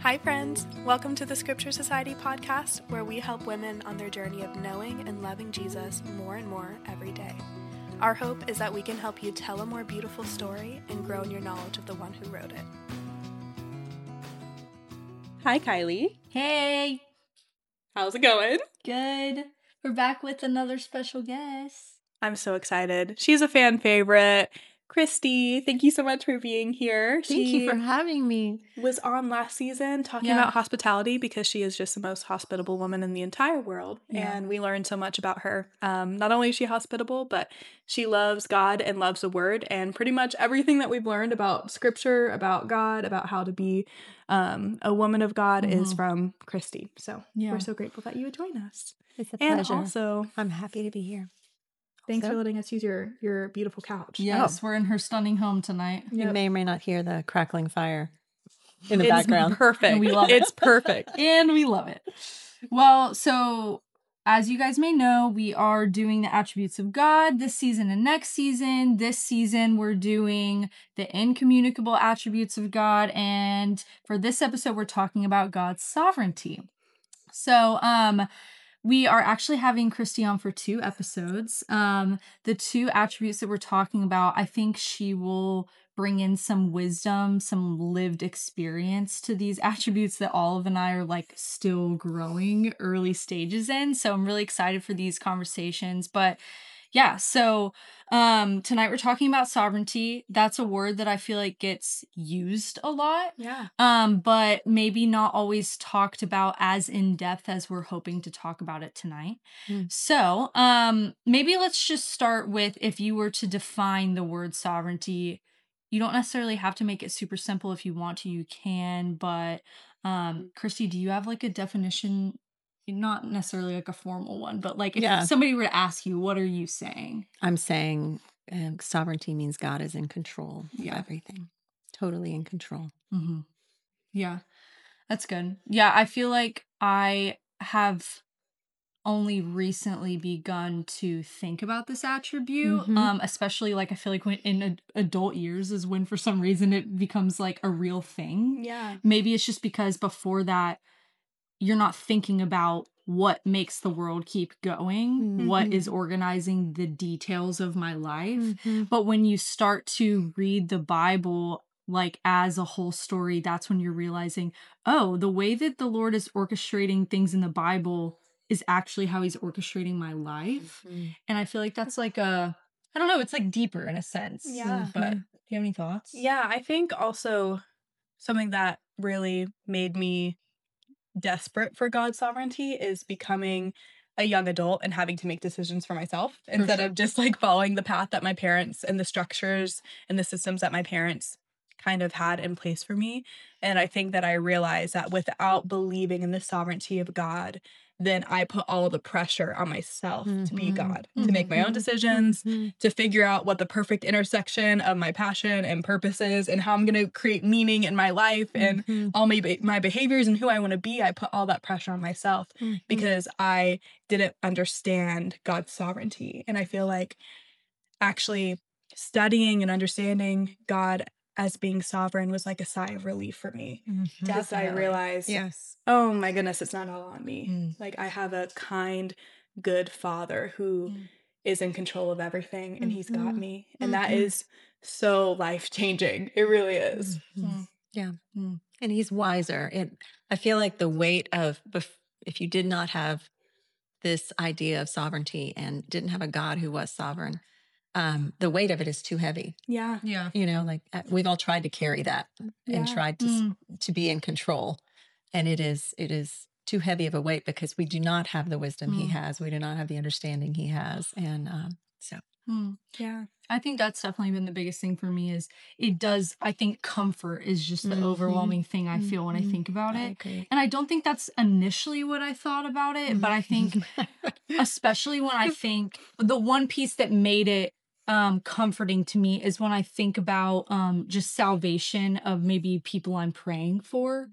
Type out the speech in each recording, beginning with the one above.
Hi friends, welcome to the Scripture Society podcast, where we help women on their journey of knowing and loving Jesus more and more every day. Our hope is that we can help you tell a more beautiful story and grow in your knowledge of the one who wrote it. Hi Kylie. Hey, How's it going? good. We're back with another special guest. I'm so excited. She's a fan favorite. Christy, thank you so much for being here. Thank you for having me. Was on last season talking about hospitality because she is just the most hospitable woman in the entire world. Yeah. And we learned so much about her. Not only is she hospitable, but she loves God and loves the word. And pretty much everything that we've learned about scripture, about God, about how to be a woman of God is from Christy. So we're so grateful that you would join us. It's a And pleasure. also, I'm happy to be here. thanks for letting us use your beautiful couch. Yes, we're in her stunning home tonight. You may or may not hear the crackling fire in the It's background. perfect. And we love it. It's perfect. And we love it. Well, so as you guys may know, we are doing the attributes of God this season and next season. This season, we're doing the incommunicable attributes of God. And for this episode, we're talking about God's sovereignty. So, we are actually having Christy on for 2 episodes. The 2 attributes that we're talking about, I think she will bring in some wisdom, some lived experience to these attributes that Olive and I are like still growing early stages in. So I'm really excited for these conversations. But yeah, so tonight we're talking about sovereignty. That's a word that I feel like gets used a lot. Yeah. But maybe not always talked about as in depth as we're hoping to talk about it tonight. So maybe let's just start with, if you were to define the word sovereignty, you don't necessarily have to make it super simple. If you want to, you can. But Christy, do you have like a definition? Not necessarily like a formal one, but like if somebody were to ask you, what are you saying? I'm saying sovereignty means God is in control of everything. Totally in control. Mm-hmm. Yeah, that's good. Yeah, I feel like I have only recently begun to think about this attribute, especially like I feel like when in adult years is when for some reason it becomes like a real thing. Yeah. Maybe it's just because before that you're not thinking about what makes the world keep going, what is organizing the details of my life. But when you start to read the Bible like as a whole story, that's when you're realizing, oh, the way that the Lord is orchestrating things in the Bible is actually how he's orchestrating my life. And I feel like that's like I don't know, it's like deeper in a sense. Yeah. But do you have any thoughts? Yeah, I think also something that really made me desperate for God's sovereignty is becoming a young adult and having to make decisions for myself instead of just like following the path that my parents and the structures and the systems that my parents kind of had in place for me. And I think that I realized that without believing in the sovereignty of God, then I put all the pressure on myself to be God, to make my own decisions, to figure out what the perfect intersection of my passion and purpose is and how I'm going to create meaning in my life and all my behaviors and who I want to be. I put all that pressure on myself because I didn't understand God's sovereignty. And I feel like actually studying and understanding God as being sovereign was like a sigh of relief for me. Because I realized, oh my goodness, it's not all on me. Like I have a kind, good father who is in control of everything and he's got me. And that is so life-changing. It really is. Yeah. And he's wiser. I feel like the weight of, if you did not have this idea of sovereignty and didn't have a God who was sovereign, the weight of it is too heavy. Yeah. Yeah. You know, like we've all tried to carry that and tried to be in control. And it is too heavy of a weight because we do not have the wisdom he has. We do not have the understanding he has. And Yeah. I think that's definitely been the biggest thing for me is I think comfort is just the overwhelming thing I feel when I think about it. And I don't think that's initially what I thought about it, but I think especially when I think the one piece that made it comforting to me is when I think about just salvation of maybe people I'm praying for.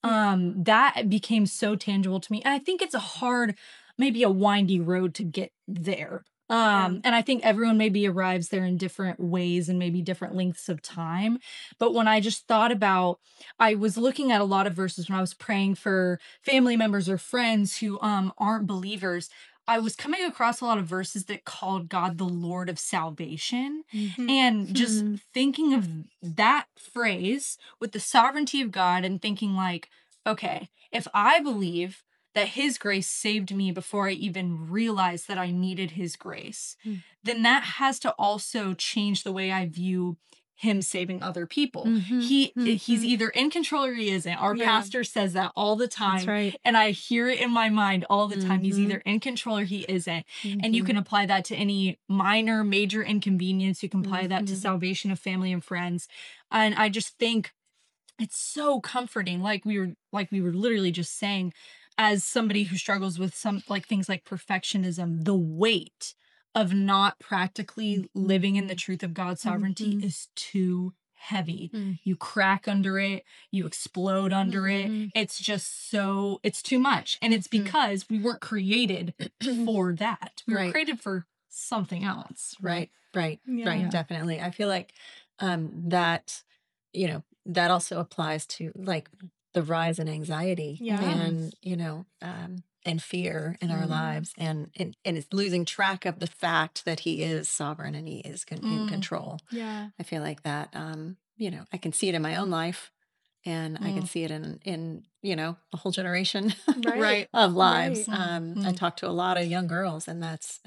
That became so tangible to me. And I think it's maybe a windy road to get there. And I think everyone maybe arrives there in different ways and maybe different lengths of time. But when I just thought about, I was looking at a lot of verses when I was praying for family members or friends who aren't believers. I was coming across a lot of verses that called God the Lord of salvation. And just thinking of that phrase with the sovereignty of God and thinking like, okay, if I believe that his grace saved me before I even realized that I needed his grace, then that has to also change the way I view him saving other people. He's either in control or he isn't. Our pastor says that all the time. That's right. And I hear it in my mind all the time. He's either in control or he isn't. And you can apply that to any minor, major inconvenience. You can apply that to salvation of family and friends. And I just think it's so comforting, like we were literally just saying, as somebody who struggles with some like things like perfectionism, the weight of not practically living in the truth of God's sovereignty is too heavy. You crack under it, you explode under it. It's just so, it's too much. And it's because we weren't created for that. We were created for something else. Right. Yeah. Definitely. I feel like that, that also applies to like the rise in anxiety and, and fear in our lives. And it's losing track of the fact that he is sovereign and he is in control. Yeah. I feel like that, I can see it in my own life and I can see it in a whole generation of lives. I talk to a lot of young girls and that's,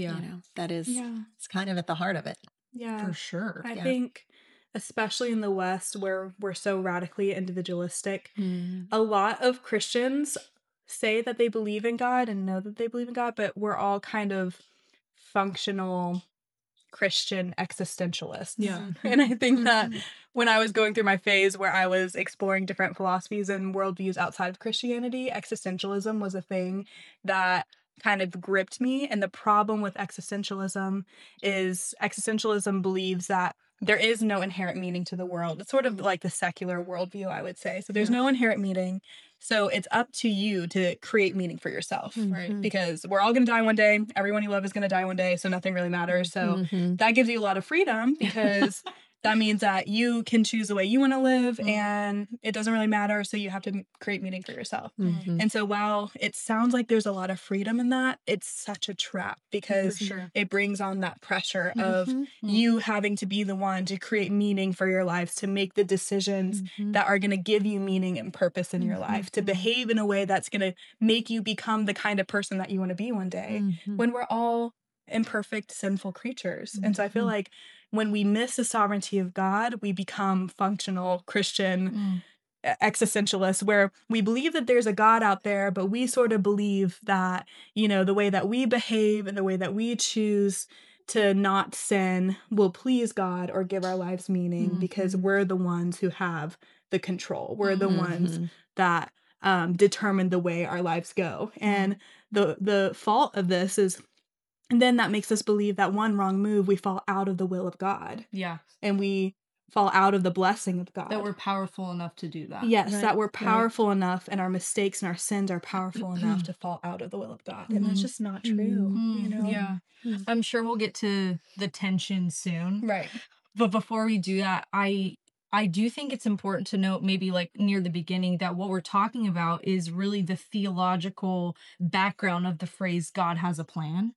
that is, it's kind of at the heart of it. Yeah. For sure. I think, especially in the West where we're so radically individualistic, a lot of Christians say that they believe in God and know that they believe in God, but we're all kind of functional Christian existentialists. Yeah. And I think that when I was going through my phase where I was exploring different philosophies and worldviews outside of Christianity, existentialism was a thing that kind of gripped me. And the problem with existentialism is existentialism believes that there is no inherent meaning to the world. It's sort of like the secular worldview, I would say. So there's no inherent meaning. So it's up to you to create meaning for yourself, right? Because we're all going to die one day. Everyone you love is going to die one day. So nothing really matters. So that gives you a lot of freedom because that means that you can choose the way you want to live and it doesn't really matter. So you have to create meaning for yourself. And so while it sounds like there's a lot of freedom in that, it's such a trap because it brings on that pressure of you having to be the one to create meaning for your lives, to make the decisions that are going to give you meaning and purpose in your life, to behave in a way that's going to make you become the kind of person that you want to be one day when we're all imperfect, sinful creatures. And so I feel like when we miss the sovereignty of God, we become functional Christian existentialists where we believe that there's a God out there, but we sort of believe that, the way that we behave and the way that we choose to not sin will please God or give our lives meaning because we're the ones who have the control. We're the ones that determine the way our lives go. And the fault of this is, and then that makes us believe that one wrong move, we fall out of the will of God. Yeah. And we fall out of the blessing of God. That we're powerful enough to do that. Yes, that we're powerful enough and our mistakes and our sins are powerful enough to fall out of the will of God. And that's just not true, Yeah. I'm sure we'll get to the tension soon. Right. But before we do that, I do think it's important to note maybe like near the beginning that what we're talking about is really the theological background of the phrase God has a plan.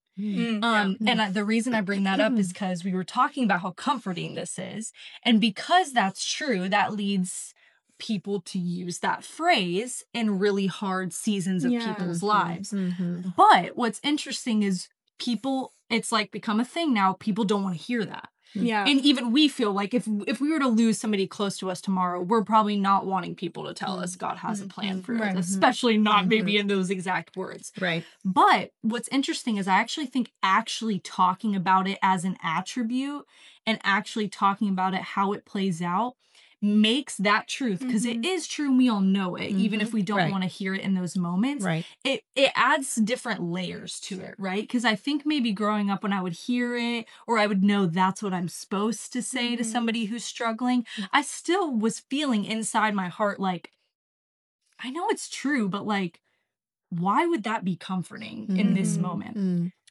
The reason I bring that up is because we were talking about how comforting this is. And because that's true, that leads people to use that phrase in really hard seasons of people's lives. But what's interesting is it's like become a thing now. People don't want to hear that. Yeah. And even we feel like if we were to lose somebody close to us tomorrow, we're probably not wanting people to tell us God has a plan for us, especially not maybe in those exact words. Right. But what's interesting is I actually think talking about it as an attribute and actually talking about it, how it plays out, makes that truth, because it is true and we all know it, even if we don't want to hear it in those moments. Right. It adds different layers to it, right? Because I think maybe growing up when I would hear it, or I would know that's what I'm supposed to say to somebody who's struggling, I still was feeling inside my heart like, I know it's true, but like, why would that be comforting in this moment?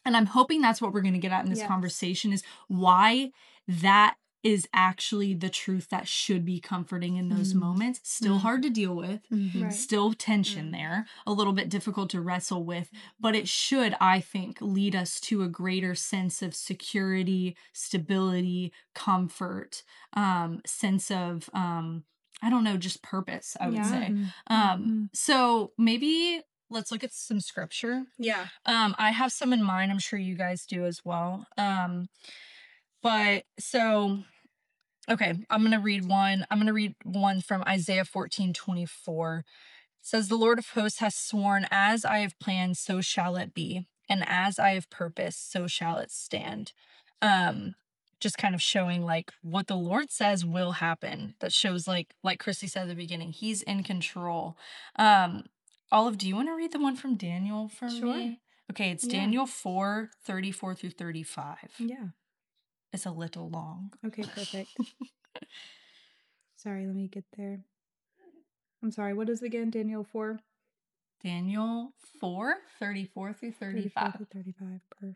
And I'm hoping that's what we're going to get at in this Yes. conversation, is why that is actually the truth that should be comforting in those moments. Still hard to deal with, Right. still tension there, a little bit difficult to wrestle with, but it should, I think, lead us to a greater sense of security, stability, comfort, sense of, I don't know, just purpose, I would Yeah. say. Mhm. So maybe let's look at some scripture. Yeah. I have some in mind. I'm sure you guys do as well. But so, okay, I'm going to read one. I'm going to read one from Isaiah 14:24. It says, "The Lord of hosts has sworn, as I have planned, so shall it be. And as I have purposed, so shall it stand." Just kind of showing like what the Lord says will happen. That shows like Christy said at the beginning, he's in control. Olive, do you want to read the one from Daniel for Sure. me? Okay, it's Yeah. Daniel 4:34 through 35. Yeah. It's a little long. Okay, perfect. Sorry, let me get there. I'm sorry, what is it again? Daniel 4? Daniel 4:34 through 35. 34 to 35. Perfect.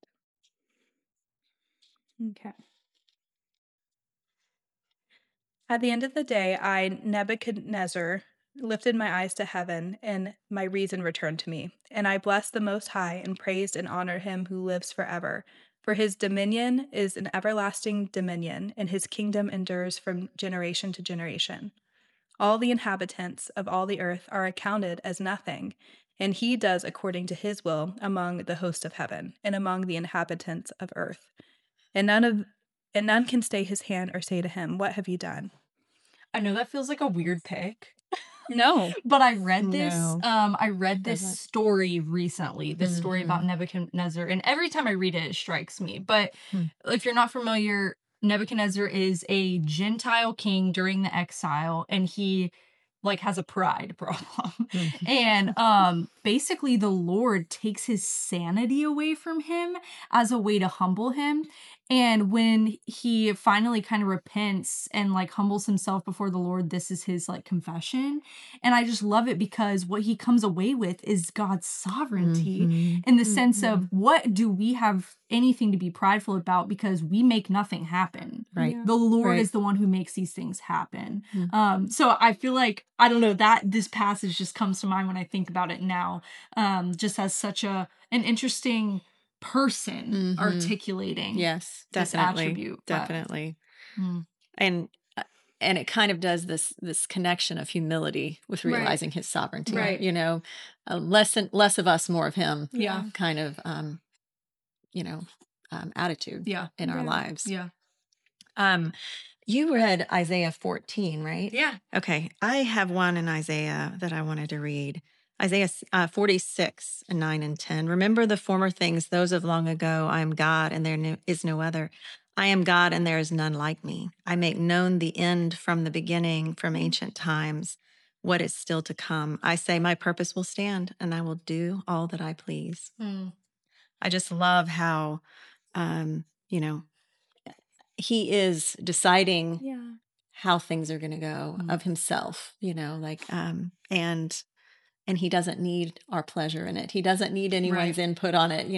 Okay. At the end of the day, I, Nebuchadnezzar, lifted my eyes to heaven, and my reason returned to me. And I blessed the Most High, and praised and honored him who lives forever. For his dominion is an everlasting dominion, and his kingdom endures from generation to generation. All the inhabitants of all the earth are accounted as nothing, and he does according to his will among the host of heaven, and among the inhabitants of earth. And none can stay his hand or say to him, "What have you done?" I know that feels like a weird pick. No. But I read this. No. I read this Doesn't. story recently. This story about Nebuchadnezzar, and every time I read it, it strikes me. But if you're not familiar, Nebuchadnezzar is a Gentile king during the exile, and he like has a pride problem. And basically the Lord takes his sanity away from him as a way to humble him. And when he finally kind of repents and like humbles himself before the Lord, this is his like confession. And I just love it because what he comes away with is God's sovereignty in the sense of, what do we have anything to be prideful about, because we make nothing happen. Right. Yeah. The Lord Right. is the one who makes these things happen. So I feel like, I don't know, that this passage just comes to mind when I think about it now, just as such an interesting person articulating Yes, this definitely. attribute. But- Definitely. Mm. And it kind of does this connection of humility with Right. realizing his sovereignty. Right. You know, less of us, more of him. Yeah. Kind of attitude. Yeah. In our Yeah. lives. Yeah. You read Isaiah 14, right? Yeah. Okay. I have one in Isaiah that I wanted to read. Isaiah 46, 9 and 10. "Remember the former things, those of long ago. I am God, and there is no other. I am God, and there is none like me. I make known the end from the beginning, from ancient times, what is still to come. I say my purpose will stand, and I will do all that I please." I just love how, he is deciding Yeah. how things are going to go of himself, and he doesn't need our pleasure in it. He doesn't need anyone's input on it.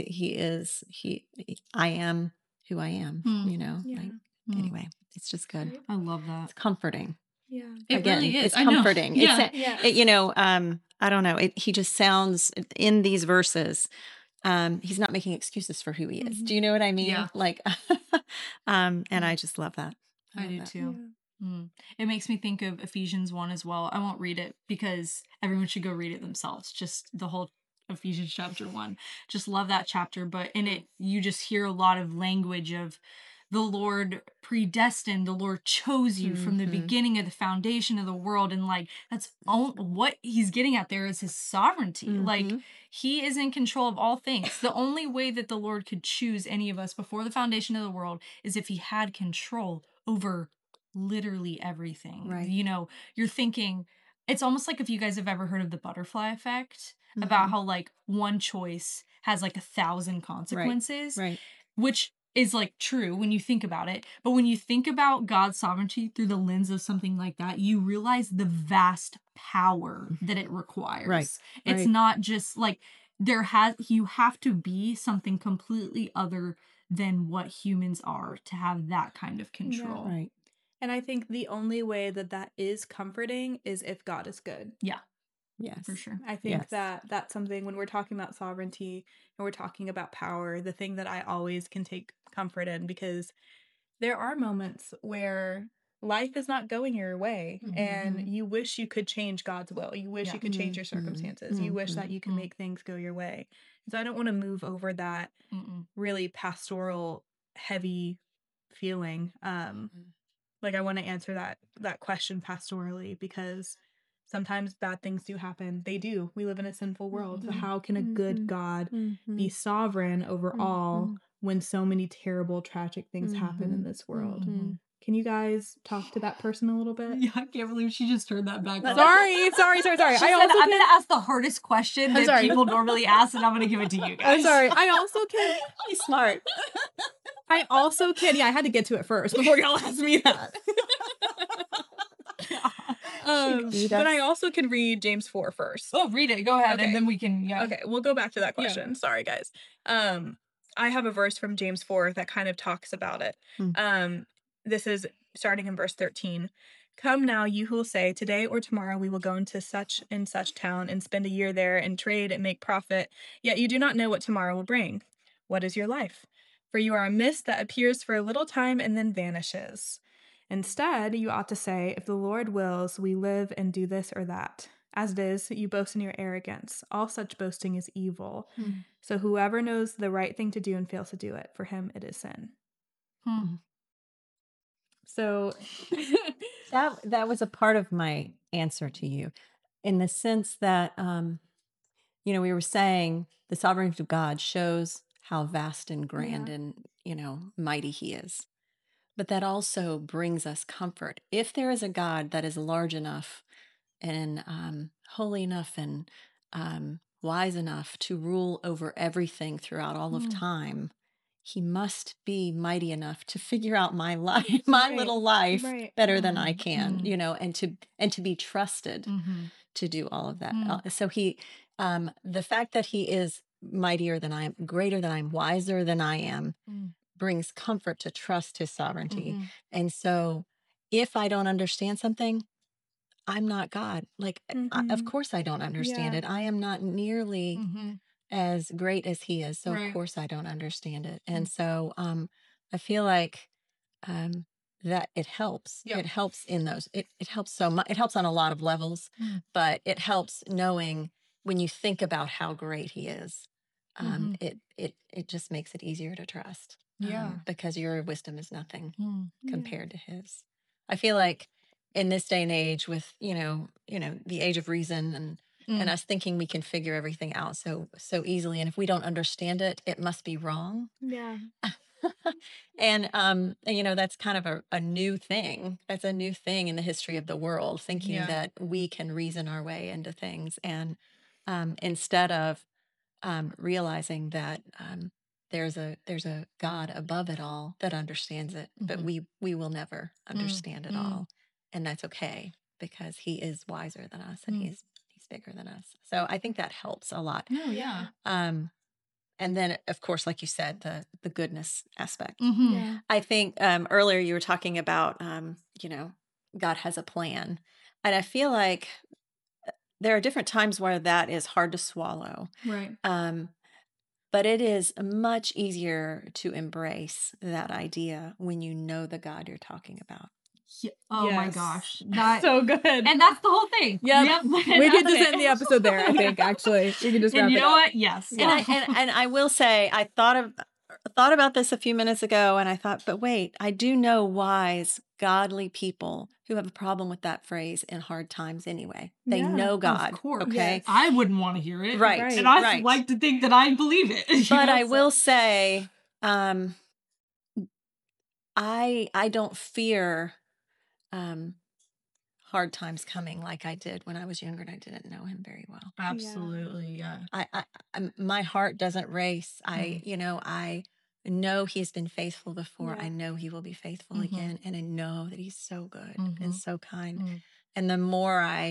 I am who I am, Yeah. anyway, it's just good. I love that. It's comforting. Yeah. It really is. It's I know. comforting. Yeah. I don't know. He just sounds in these verses. He's not making excuses for who he is. Do you know what I mean? Yeah. And I just love that. I love do that. too. It makes me think of Ephesians 1 as well. I won't read it because everyone should go read it themselves. Just the whole Ephesians chapter 1. Just love that chapter. But in it, you just hear a lot of language of the Lord predestined, the Lord chose you from the beginning of the foundation of the world. And like, that's what he's getting at there is his sovereignty. Like, he is in control of all things. The only way that the Lord could choose any of us before the foundation of the world is if he had control over literally everything. Right. You're thinking, it's almost like if you guys have ever heard of the butterfly effect, about how like one choice has like 1,000 consequences, Right. which is like true when you think about it. But when you think about God's sovereignty through the lens of something like that, you realize the vast power that it requires. Right. It's Right. not just like, you have to be something completely other than what humans are to have that kind of control. Right. And I think the only way that that is comforting is if God is good. Yeah, Yes. for sure. I think Yes. that that's something when we're talking about sovereignty and we're talking about power, the thing that I always can take comfort in, because there are moments where life is not going your way and you wish you could change God's will. You wish Yeah. you could change your circumstances. You wish that you could Mhm. make things go your way. So I don't want to move over that really pastoral, heavy feeling. Like I want to answer that question pastorally, because sometimes bad things do happen. They do. We live in a sinful world. So how can a good God be sovereign over all when so many terrible, tragic things happen in this world? Can you guys talk to that person a little bit? Yeah, I can't believe she just turned that back on. Sorry. She I said, also I'm can. gonna ask the hardest question that sorry. people normally ask, and I'm gonna give it to you guys. I'm sorry. I also can. He's smart. I also can. Yeah, I had to get to it first before y'all asked me that. But I also can read James 4 first. Oh, read it. Go ahead, Okay. and then we can. Yeah. Okay, we'll go back to that question. Sorry, guys. I have a verse from James 4 that kind of talks about it. This is starting in verse 13. Come now, you who will say, today or tomorrow we will go into such and such town and spend a year there and trade and make profit, yet you do not know what tomorrow will bring. What is your life? For you are a mist that appears for a little time and then vanishes. Instead, you ought to say, if the Lord wills, we live and do this or that. As it is, you boast in your arrogance. All such boasting is evil. So whoever knows the right thing to do and fails to do it, for him it is sin. So That was a part of my answer to you, in the sense that we were saying the sovereignty of God shows how vast and grand and mighty He is, but that also brings us comfort. If there is a God that is large enough and holy enough and wise enough to rule over everything throughout all of time, He must be mighty enough to figure out my life, my little life, better than I can, and to be trusted to do all of that. So He, the fact that He is mightier than I am, greater than I am, wiser than I am, brings comfort to trust His sovereignty. And so, if I don't understand something, I'm not God. Like, of course I don't understand it. I am not nearly as great as He is. So of course I don't understand it. And so I feel like that it helps. It helps in those. It helps so much. It helps on a lot of levels, but it helps knowing when you think about how great He is. It just makes it easier to trust. Because your wisdom is nothing compared to His. I feel like in this day and age, with the age of reason and us thinking we can figure everything out so easily, and if we don't understand it, it must be wrong. And that's kind of a new thing. That's a new thing in the history of the world, thinking that we can reason our way into things, and instead of realizing that there's a God above it all that understands it, but we will never understand it all, and that's okay, because He is wiser than us, and He's bigger than us. So I think that helps a lot. Oh yeah. And then, of course, like you said, the goodness aspect. I think earlier you were talking about God has a plan, and I feel like there are different times where that is hard to swallow. Right. But it is much easier to embrace that idea when you know the God you're talking about. Yeah. Oh my gosh. That's so good. And that's the whole thing. Yep. We could just end the episode there, I think, actually. We can just wrap and you it know up. what? Yes. And I will say, I thought about this a few minutes ago, and I thought, but wait, I do know wise, godly people who have a problem with that phrase in hard times anyway. They know God. Of course. Okay. Yes. I wouldn't want to hear it. Right. And I like to think that I believe it. But I will say, I don't fear hard times coming like I did when I was younger and I didn't know Him very well. Absolutely, yeah. My heart doesn't race. I know He's been faithful before. I know He will be faithful again, and I know that He's so good and so kind. And the more I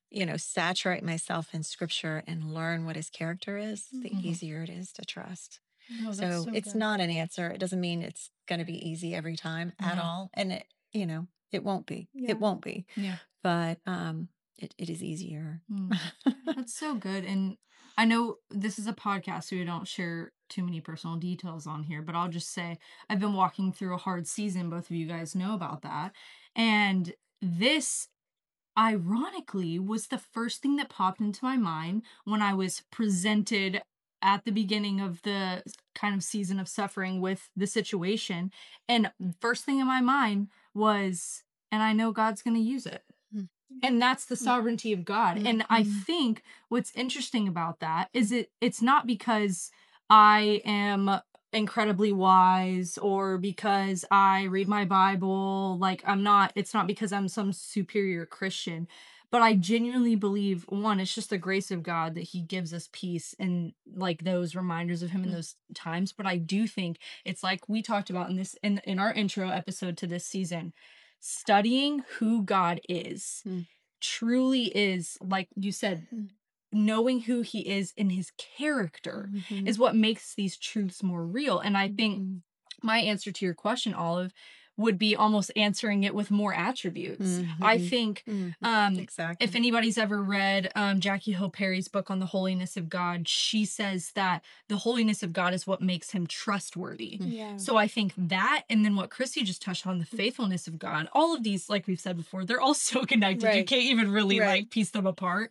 saturate myself in scripture and learn what his character is, the Mhm. easier it is to trust. Oh, that's So so it's good. not an answer. It doesn't mean it's going to be easy every time at Yeah. all. And it won't be. Yeah. It won't be. Yeah. But it is easier. That's so good. And I know this is a podcast, so we don't share too many personal details on here, but I'll just say I've been walking through a hard season. Both of you guys know about that. And this, ironically, was the first thing that popped into my mind when I was presented at the beginning of the kind of season of suffering with the situation. And first thing in my mind was, and I know God's going to use it. And that's the sovereignty of God. And I think what's interesting about that is it's not because I am incredibly wise or because I read my Bible. Like it's not because I'm some superior Christian, but I genuinely believe, one, it's just the grace of God that he gives us peace and like those reminders of him in those times. But I do think it's like we talked about in our intro episode to this season, studying who God is truly is, like you said, knowing who he is in his character is what makes these truths more real. And I think my answer to your question, Olive, would be almost answering it with more attributes. I think Exactly. if anybody's ever read Jackie Hill Perry's book on the holiness of God, she says that the holiness of God is what makes him trustworthy. Yeah. So I think that, and then what Chrissy just touched on, the faithfulness of God, all of these, like we've said before, they're all so connected. You Right. can't even really Right. like piece them apart.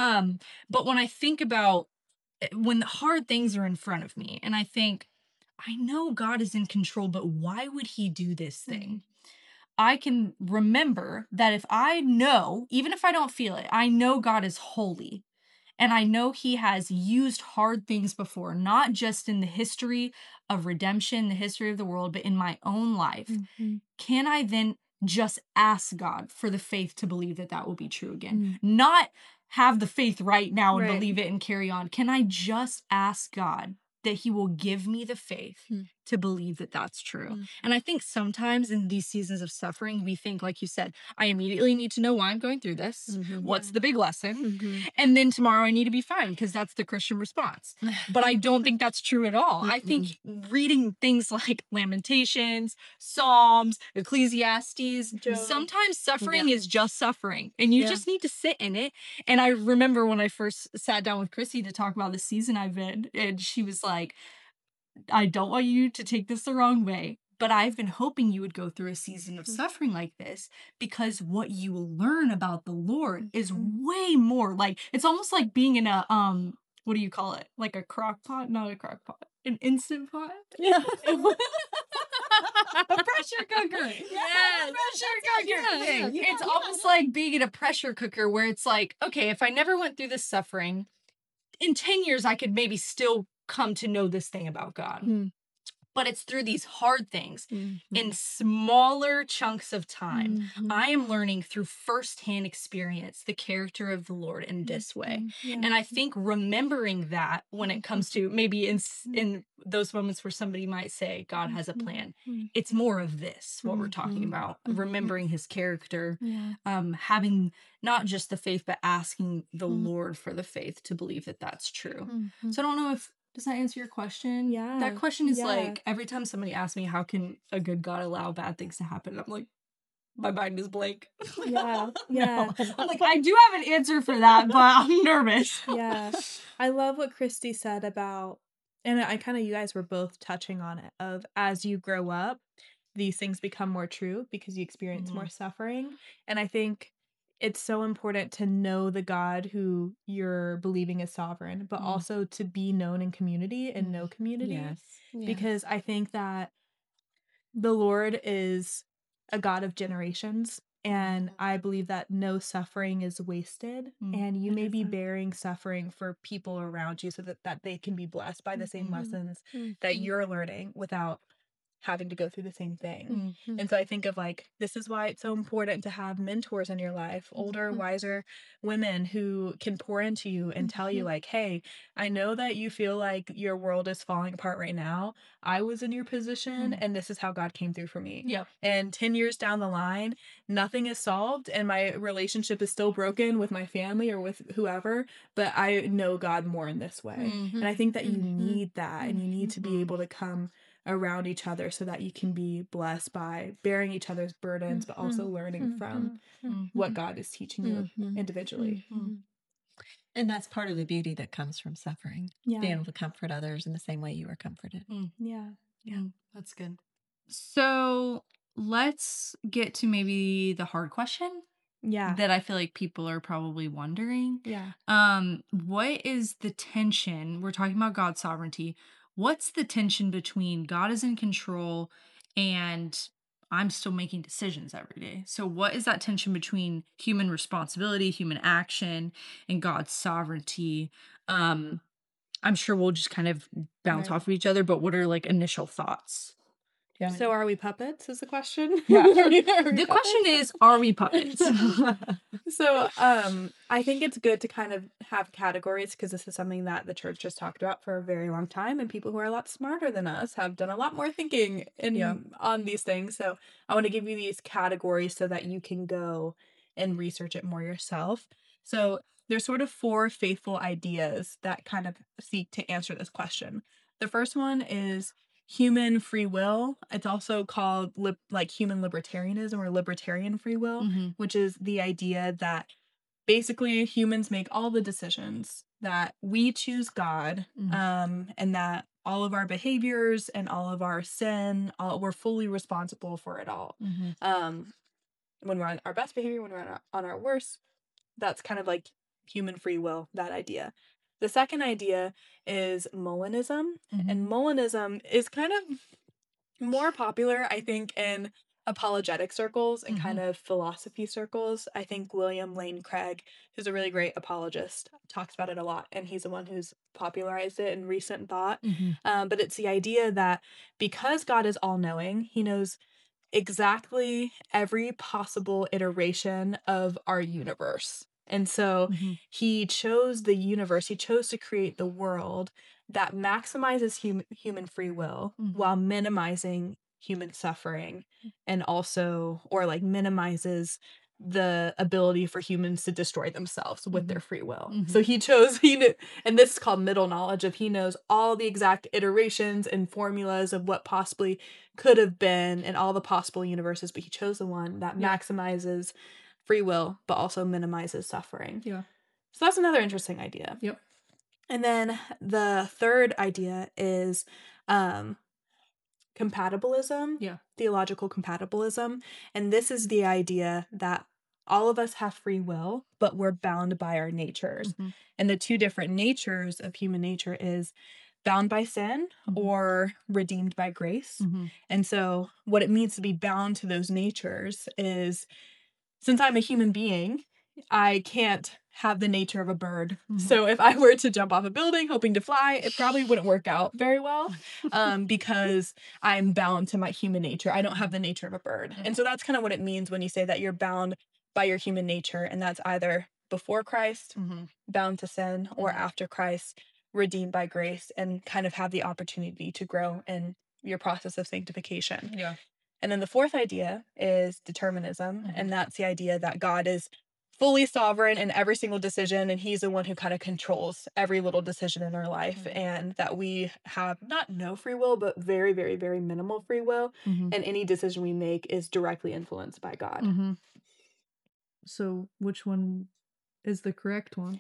But when I think about when the hard things are in front of me, and I think, I know God is in control, but why would he do this thing? I can remember that if I know, even if I don't feel it, I know God is holy. And I know he has used hard things before, not just in the history of redemption, the history of the world, but in my own life. Can I then just ask God for the faith to believe that that will be true again? Not have the faith right now and Right. believe it and carry on. Can I just ask God that he will give me the faith to believe that that's true? And I think sometimes in these seasons of suffering, we think, like you said, I immediately need to know why I'm going through this. What's the big lesson? And then tomorrow I need to be fine because that's the Christian response. But I don't think that's true at all. I think reading things like Lamentations, Psalms, Ecclesiastes, Job. sometimes suffering is just suffering and you just need to sit in it. And I remember when I first sat down with Chrissy to talk about the season I've been, and she was like, I don't want you to take this the wrong way, but I've been hoping you would go through a season of suffering like this because what you will learn about the Lord is way more like, it's almost like being in a, what do you call it? Like a crock pot? Not a crock pot. An instant pot? Yeah. A pressure cooker. Yes. Pressure cooker. Yeah. It's almost like being in a pressure cooker where it's like, okay, if I never went through this suffering, in 10 years, I could maybe still come to know this thing about God. But it's through these hard things in smaller chunks of time. I am learning through firsthand experience the character of the Lord in this way. And I think remembering that when it comes to maybe in those moments where somebody might say, God has a plan, it's more of this, what we're talking about, remembering his character, having not just the faith, but asking the Lord for the faith to believe that that's true. So I don't know if, does that answer your question? Yeah. That question is like, every time somebody asks me, how can a good God allow bad things to happen? I'm like, my mind is blank. Yeah. No. I'm like, I do have an answer for that, but I'm nervous. Yeah. I love what Christy said about, and I kind of, you guys were both touching on it, of as you grow up, these things become more true because you experience more suffering. And I think it's so important to know the God who you're believing is sovereign, but also to be known in community and know community. Yes. Because I think that the Lord is a God of generations. And I believe that no suffering is wasted. And you may be bearing suffering for people around you so that they can be blessed by the same lessons that you're learning without having to go through the same thing. Mhm. And so I think of like, this is why it's so important to have mentors in your life, older, wiser women who can pour into you and tell you like, hey, I know that you feel like your world is falling apart right now. I was in your position and this is how God came through for me. Yep. And 10 years down the line, nothing is solved and my relationship is still broken with my family or with whoever, but I know God more in this way. And I think that you need that, and you need to be able to come around each other so that you can be blessed by bearing each other's burdens, but also learning from what God is teaching you individually. And that's part of the beauty that comes from suffering. Yeah. Being able to comfort others in the same way you were comforted. Yeah. That's good. So let's get to maybe the hard question Yeah. that I feel like people are probably wondering. Yeah. What is the tension? We're talking about God's sovereignty. What's the tension between God is in control and I'm still making decisions every day? So what is that tension between human responsibility, human action, and God's sovereignty? I'm sure we'll just kind of bounce Right. off of each other, but what are like initial thoughts? Yeah. So are we puppets is the question? Yeah. Are we The question is, are we puppets? So, I think it's good to kind of have categories because this is something that the church has talked about for a very long time, and people who are a lot smarter than us have done a lot more thinking on these things. So, I want to give you these categories so that you can go and research it more yourself. So, there's sort of 4 faithful ideas that kind of seek to answer this question. The first one is human free will. It's also called human libertarianism or libertarian free will, which is the idea that basically humans make all the decisions, that we choose God, and that all of our behaviors and all of our sin, we're fully responsible for it all. When we're on our best behavior, when we're on our worst, that's kind of like human free will, that idea. The second idea is Molinism, and Molinism is kind of more popular, I think, in apologetic circles and kind of philosophy circles. I think William Lane Craig, who's a really great apologist, talks about it a lot, and he's the one who's popularized it in recent thought. But it's the idea that because God is all-knowing, he knows exactly every possible iteration of our universe. And so he chose the universe, he chose to create the world that maximizes human free will while minimizing human suffering and also, or like minimizes the ability for humans to destroy themselves with their free will. So he knew, and this is called middle knowledge, of he knows all the exact iterations and formulas of what possibly could have been in all the possible universes, but he chose the one that maximizes free will but also minimizes suffering. Yeah. So that's another interesting idea. Yep. And then the third idea is compatibilism. Yeah. Theological compatibilism. And this is the idea that all of us have free will, but we're bound by our natures. And the 2 different natures of human nature is bound by sin or redeemed by grace. And so what it means to be bound to those natures is, since I'm a human being, I can't have the nature of a bird. So if I were to jump off a building hoping to fly, it probably wouldn't work out very well because I'm bound to my human nature. I don't have the nature of a bird. And so that's kind of what it means when you say that you're bound by your human nature. And that's either before Christ, bound to sin, or after Christ, redeemed by grace, and kind of have the opportunity to grow in your process of sanctification. Yeah. And then the fourth idea is determinism. And that's the idea that God is fully sovereign in every single decision, and he's the one who kind of controls every little decision in our life, and that we have not no free will, but very, very, very minimal free will. And any decision we make is directly influenced by God. So which one is the correct one?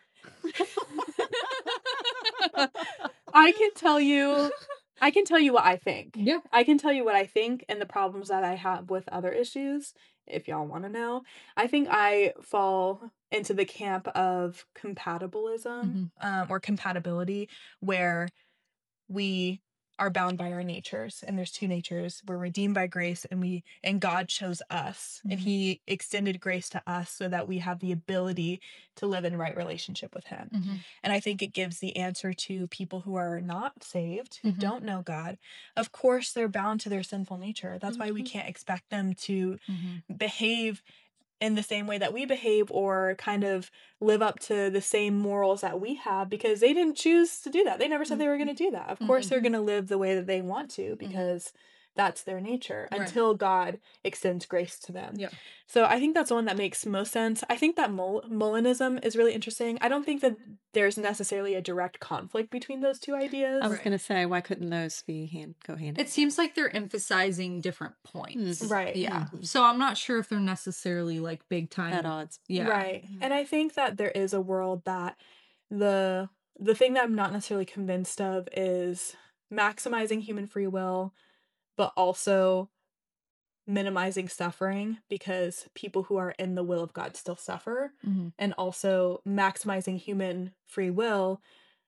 I can tell you what I think. Yeah. I can tell you what I think and the problems that I have with other issues, if y'all want to know. I think I fall into the camp of compatibilism, or compatibility, where we are bound by our natures, and there's two natures. We're redeemed by grace, and God chose us, and he extended grace to us so that we have the ability to live in right relationship with him. And I think it gives the answer to people who are not saved, who don't know God. Of course, they're bound to their sinful nature. That's why we can't expect them to behave in the same way that we behave, or kind of live up to the same morals that we have, because they didn't choose to do that. They never said they were going to do that. Of course, they're going to live the way that they want to, because that's their nature, until God extends grace to them. Yeah. So I think that's the one that makes most sense. I think that Molinism is really interesting. I don't think that there's necessarily a direct conflict between those two ideas. I was going to say, why couldn't those go hand? It seems like they're emphasizing different points. Right. Yeah. So I'm not sure if they're necessarily like big time At odds. Yeah. Right. And I think that there is a world that the thing that I'm not necessarily convinced of is maximizing human free will, but also minimizing suffering, because people who are in the will of God still suffer. And also maximizing human free will.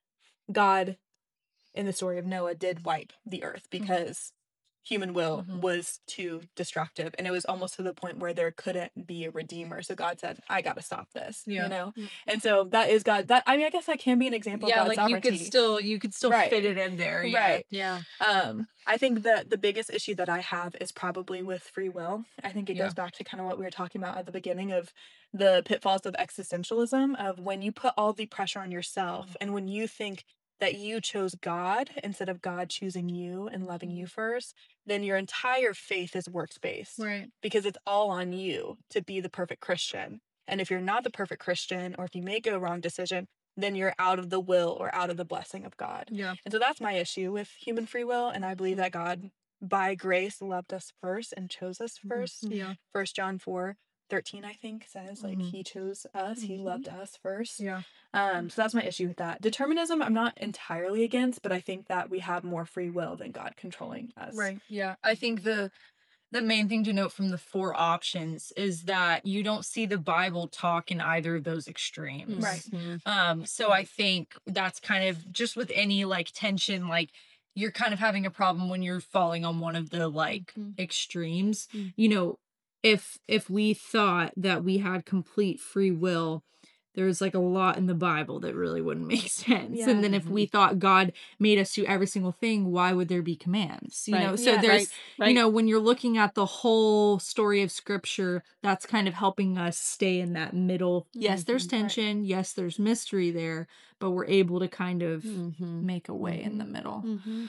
God, in the story of Noah, did wipe the earth because human will was too destructive, and it was almost to the point where there couldn't be a redeemer. So God said, I gotta stop this. You know. And so that is God. That, I mean, I guess that can be an example of God's sovereignty. you could still fit it in there. Right. Yeah. I think that the biggest issue that I have is probably with free will. I think it goes back to kind of what we were talking about at the beginning of the pitfalls of existentialism, of when you put all the pressure on yourself, and when you think that you chose God instead of God choosing you and loving you first, then your entire faith is works-based. Right. Because it's all on you to be the perfect Christian. And if you're not the perfect Christian, or if you make a wrong decision, then you're out of the will or out of the blessing of God. Yeah. And so that's my issue with human free will. And I believe that God, by grace, loved us first and chose us first. Yeah. 1 John 4:13, I think, says, like, he chose us, he loved us first. Yeah. So that's my issue with that. Determinism, I'm not entirely against, but I think that we have more free will than God controlling us. Right. Yeah. I think the main thing to note from the 4 options is that you don't see the Bible talk in either of those extremes. Right. So I think that's kind of just with any like tension, like you're kind of having a problem when you're falling on one of the like extremes. You know, if we thought that we had complete free will, there's like a lot in the Bible that really wouldn't make sense. Yeah. And then if we thought God made us do every single thing, why would there be commands? You know, so Yeah. there's, Right. you know, when you're looking at the whole story of scripture, that's kind of helping us stay in that middle. Yes, there's tension. Yes, there's mystery there, but we're able to kind of make a way in the middle.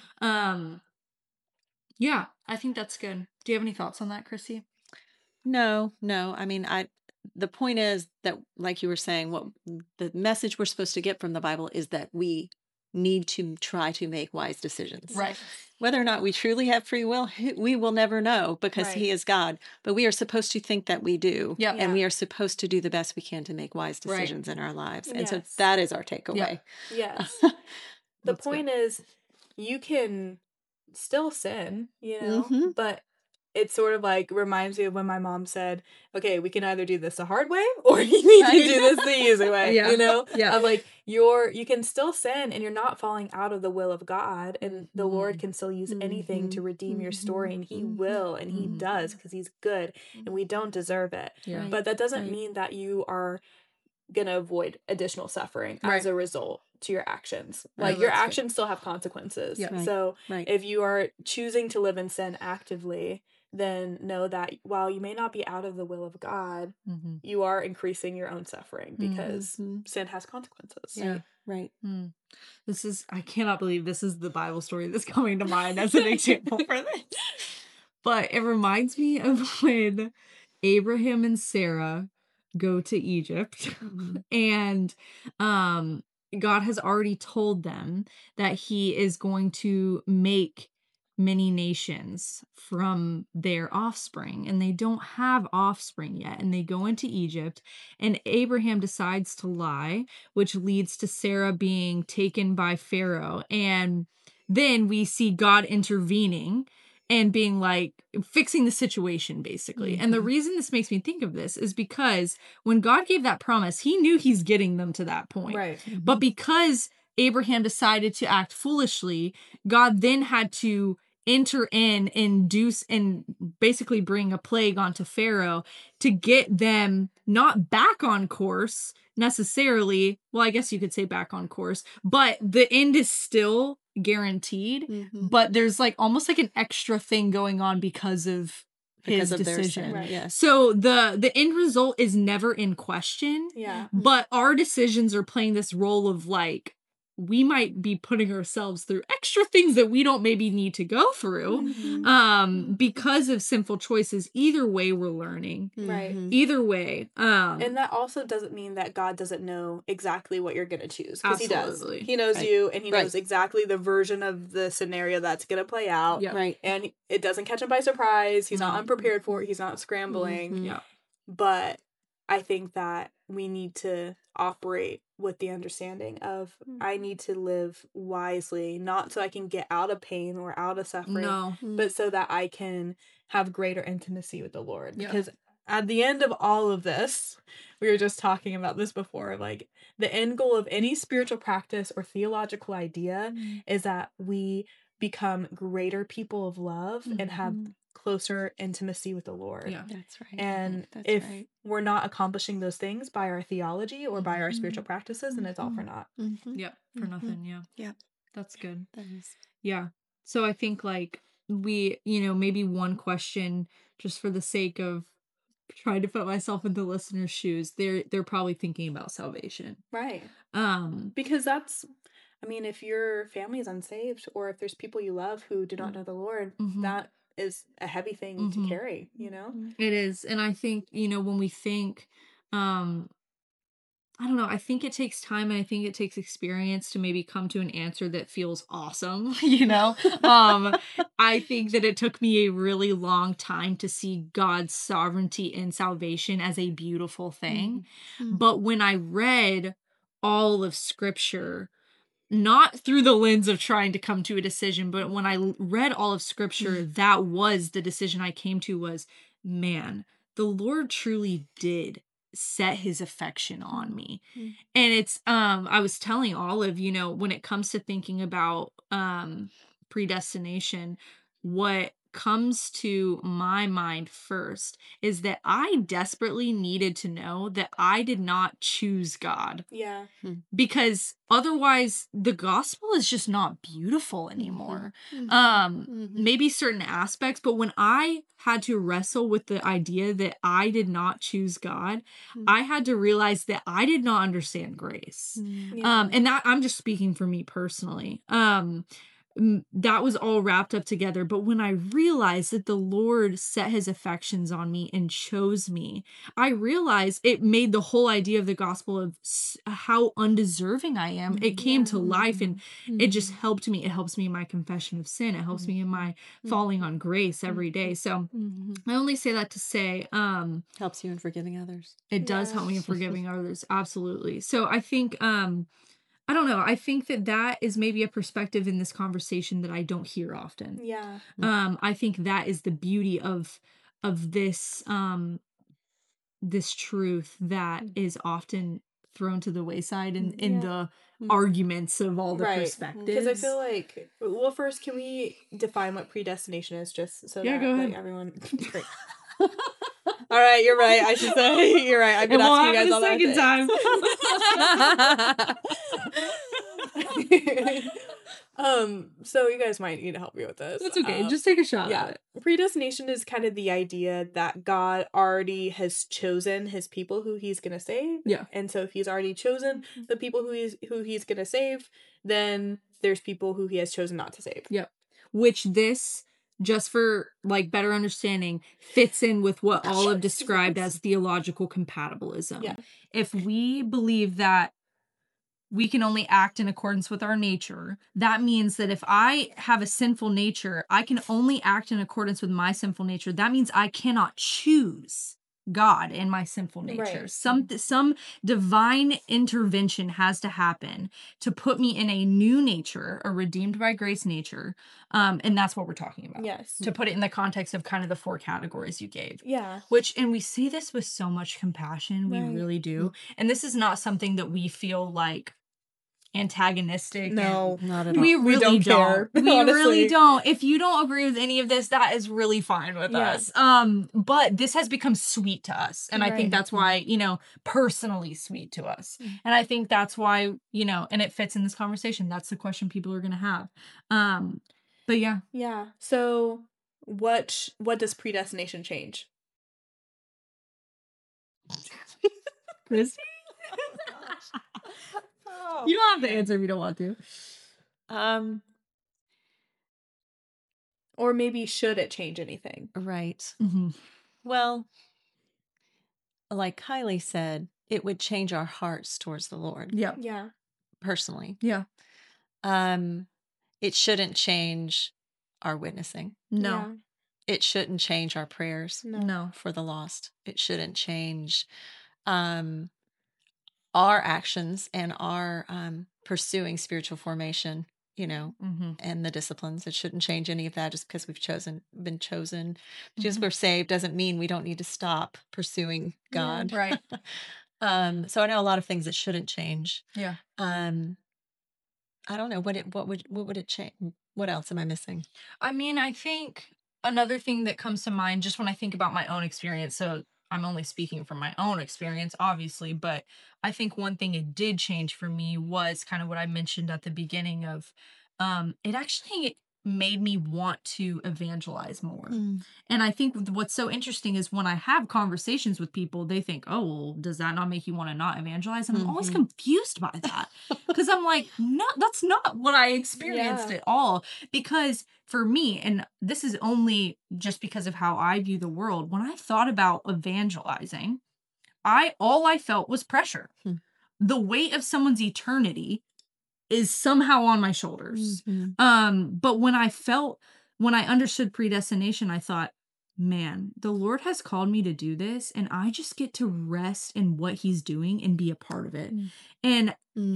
Yeah, I think that's good. Do you have any thoughts on that, Chrissy? No. I mean, the point is that, like you were saying, what the message we're supposed to get from the Bible is that we need to try to make wise decisions. Right. Whether or not we truly have free will, we will never know, because he is God. But we are supposed to think that we do. Yeah. And we are supposed to do the best we can to make wise decisions in our lives. And so Yes. that is our takeaway. Yes. The point is, you can still sin, you know, but it sort of like reminds me of when my mom said, okay, we can either do this the hard way, or you need to do this the easy way, you know? Of like, you can still sin, and you're not falling out of the will of God, and the Lord can still use anything to redeem your story, and he will, and he does, because he's good, and we don't deserve it. But that doesn't mean that you are gonna avoid additional suffering as a result to your actions. Like, your actions still have consequences. So if you are choosing to live in sin actively, then know that while you may not be out of the will of God, you are increasing your own suffering, because sin has consequences. Right. I cannot believe this is the Bible story that's coming to mind as an example for this. But it reminds me of when Abraham and Sarah go to Egypt, and God has already told them that he is going to make many nations from their offspring, and they don't have offspring yet, and they go into Egypt, and Abraham decides to lie, which leads to Sarah being taken by Pharaoh. And then we see God intervening and being like, fixing the situation, basically. And the reason this makes me think of this is because when God gave that promise, he knew he's getting them to that point. Right. But because Abraham decided to act foolishly, God then had to enter in and basically bring a plague onto Pharaoh to get them not back on course necessarily. Well, I guess you could say back on course, but the end is still guaranteed. But there's like almost like an extra thing going on because of his decision. Right. Yes. So the end result is never in question. Yeah. But our decisions are playing this role of like, we might be putting ourselves through extra things that we don't maybe need to go through because of sinful choices. Either way, we're learning. Right. Either way. And that also doesn't mean that God doesn't know exactly what you're going to choose. Because he does. He knows you, and he knows exactly the version of the scenario that's going to play out. Yep. Right. And it doesn't catch him by surprise. He's not unprepared for it. He's not scrambling. Yeah. But I think that we need to operate with the understanding of I need to live wisely, not so I can get out of pain or out of suffering, but so that I can have greater intimacy with the Lord. Yeah. Because at the end of all of this, we were just talking about this before, like the end goal of any spiritual practice or theological idea is that we become greater people of love and have closer intimacy with the Lord. Yeah. That's right. And That's if right. we're not accomplishing those things by our theology or by our spiritual practices, then it's all for naught. Yep. For nothing. Yeah. Yeah. That's good. That is. Yeah. So I think like we, maybe one question just for the sake of trying to put myself in the listener's shoes, they're probably thinking about salvation. Right. Um, Because that's, I mean, if your family is unsaved or if there's people you love who do not know the Lord, that is a heavy thing to carry, It is. And I think, when we think, I don't know, I think it takes time and I think it takes experience to maybe come to an answer that feels awesome, I think that it took me a really long time to see God's sovereignty and salvation as a beautiful thing. But when I read all of Scripture, not through the lens of trying to come to a decision, but when I read all of Scripture, that was the decision I came to was, man, the Lord truly did set his affection on me. And it's, I was telling Olive, when it comes to thinking about predestination, what comes to my mind first is that I desperately needed to know that I did not choose God. Yeah. Because otherwise the gospel is just not beautiful anymore. Maybe certain aspects, but when I had to wrestle with the idea that I did not choose God, I had to realize that I did not understand grace. And that I'm just speaking for me personally. That was all wrapped up together. But when I realized that the Lord set his affections on me and chose me, I realized it made the whole idea of the gospel of how undeserving I am. It came to life and it just helped me. It helps me in my confession of sin. It helps me in my falling on grace every day. So I only say that to say, helps you in forgiving others. It does help me in forgiving others. Absolutely. So I think, I don't know. I think that is maybe a perspective in this conversation that I don't hear often. Yeah. I think that is the beauty of this this truth that is often thrown to the wayside in the arguments of all the perspectives. Because I feel like, well, first, can we define what predestination is, just so that go ahead. like, everyone? Great. All right, you're right. I should say you're right. I've been asking you guys all that time. So you guys might need to help me with this. That's okay. Just take a shot at it. Predestination is kind of the idea that God already has chosen his people who he's going to save. Yeah. And so if he's already chosen the people who he's going to save, then there's people who he has chosen not to save. Yep. Which this, just for like better understanding, fits in with what Olive described as theological compatibilism. Yeah. If we believe that we can only act in accordance with our nature, that means that if I have a sinful nature, I can only act in accordance with my sinful nature. That means I cannot choose God in my sinful nature. Right. Some divine intervention has to happen to put me in a new nature, a redeemed by grace nature. And that's what we're talking about. Yes. To put it in the context of kind of the 4 categories you gave. Yeah. And we see this with so much compassion. We really do. And this is not something that we feel like antagonistic. No. Not at all. We really don't care, We really honestly. don't. If you don't agree with any of this, that is really fine with Yeah. us. But this has become sweet to us. And I think Right. that's why, personally sweet to us. Mm. And I think that's why, and it fits in this conversation. That's the question people are gonna have. But yeah. Yeah. So what does predestination change? Christy? You don't have to answer if you don't want to. Or maybe should it change anything? Right. Mm-hmm. Well, like Kylie said, it would change our hearts towards the Lord. Yeah. Yeah. Personally. Yeah. It shouldn't change our witnessing. No. It shouldn't change our prayers No. No. for the lost. It shouldn't change our actions and our pursuing spiritual formation, Mm-hmm. and the disciplines. It shouldn't change any of that just because we've been chosen. Just Mhm. we're saved doesn't mean we don't need to stop pursuing God. Right. So I know a lot of things that shouldn't change. Yeah. I don't know what would it change? What else am I missing? I mean, I think another thing that comes to mind just when I think about my own experience, so I'm only speaking from my own experience, obviously, but I think one thing it did change for me was kind of what I mentioned at the beginning of it actually made me want to evangelize more. And I think what's so interesting is when I have conversations with people, they think, oh, well, does that not make you want to not evangelize? And I'm always confused by that because I'm like, no, that's not what I experienced Yeah. at all. Because for me, and this is only just because of how I view the world, when I thought about evangelizing, all I felt was pressure. The weight of someone's eternity is somehow on my shoulders. But when I understood predestination, I thought, man, the Lord has called me to do this, and I just get to rest in what he's doing and be a part of it. And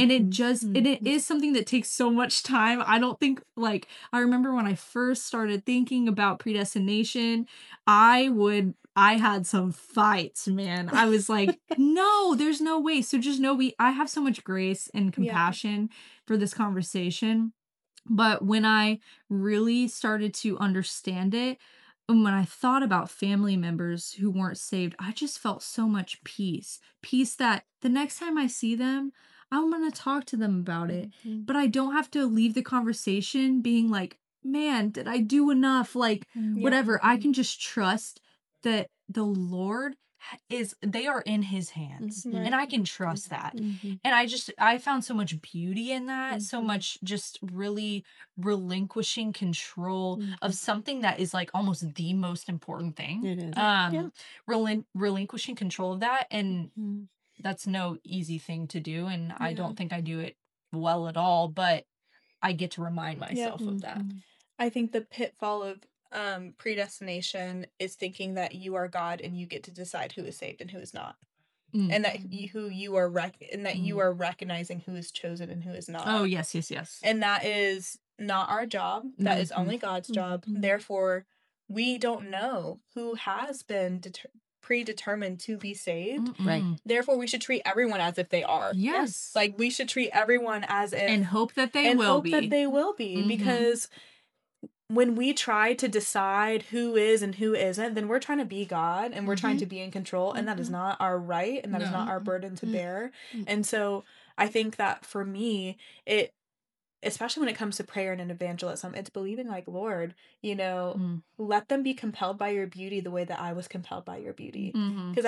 it is something that takes so much time. I don't think, like, I remember when I first started thinking about predestination, I had some fights, man. I was like, no, there's no way. So just know I have so much grace and compassion for this conversation. But when I really started to understand it, and when I thought about family members who weren't saved, I just felt so much peace. Peace that the next time I see them, I'm going to talk to them about it. But I don't have to leave the conversation being like, man, did I do enough? Like, whatever. I can just trust that the Lord they are in his hands. Right. And I can trust that. And I found so much beauty in that, so much just really relinquishing control of something that is like almost the most important thing. It is. Relinquishing control of that. And that's no easy thing to do. And I don't think I do it well at all, but I get to remind myself of that. I think the pitfall of predestination is thinking that you are God and you get to decide who is saved and who is not. And that you are recognizing who is chosen and who is not. Oh, yes. And that is not our job. That is only God's job. Therefore, we don't know who has been predetermined to be saved. Right. Therefore, we should treat everyone as if they are. Yes. Like, we should treat everyone as if... And hope that they will be. Because when we try to decide who is and who isn't, then we're trying to be God and we're trying to be in control, and that is not our right, and that is not our burden to bear. And so I think that for me, especially when it comes to prayer and in evangelism, it's believing like, Lord, let them be compelled by your beauty the way that I was compelled by your beauty. Because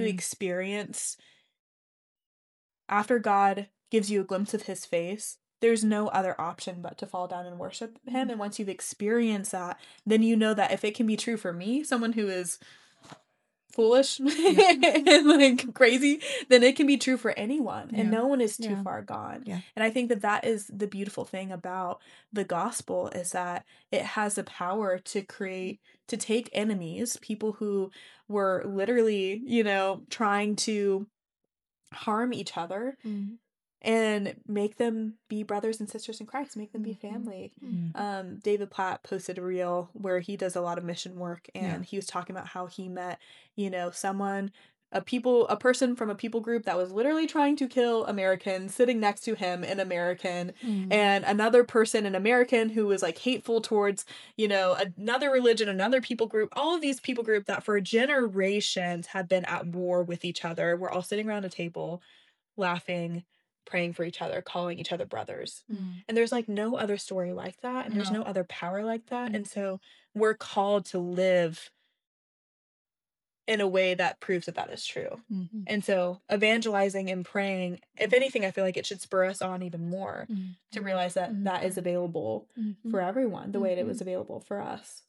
after God gives you a glimpse of his face, there's no other option but to fall down and worship him. And once you've experienced that, then you know that if it can be true for me, someone who is foolish and like crazy, then it can be true for anyone. And no one is too far gone. And I think that is the beautiful thing about the gospel, is that it has the power to take enemies, people who were literally, trying to harm each other, and make them be brothers and sisters in Christ, make them be family. David Platt posted a reel where he does a lot of mission work, and he was talking about how he met, someone a person from a people group that was literally trying to kill Americans sitting next to him, an American, and another person, an American, who was like hateful towards, another religion, another people group, all of these people group that for generations had been at war with each other. We're all sitting around a table, laughing, praying for each other, calling each other brothers. And there's like no other story like that, and there's no other power like that. And so we're called to live in a way that proves that that is true. And so evangelizing and praying, if anything, I feel like it should spur us on even more to realize that that is available for everyone the way it was available for us.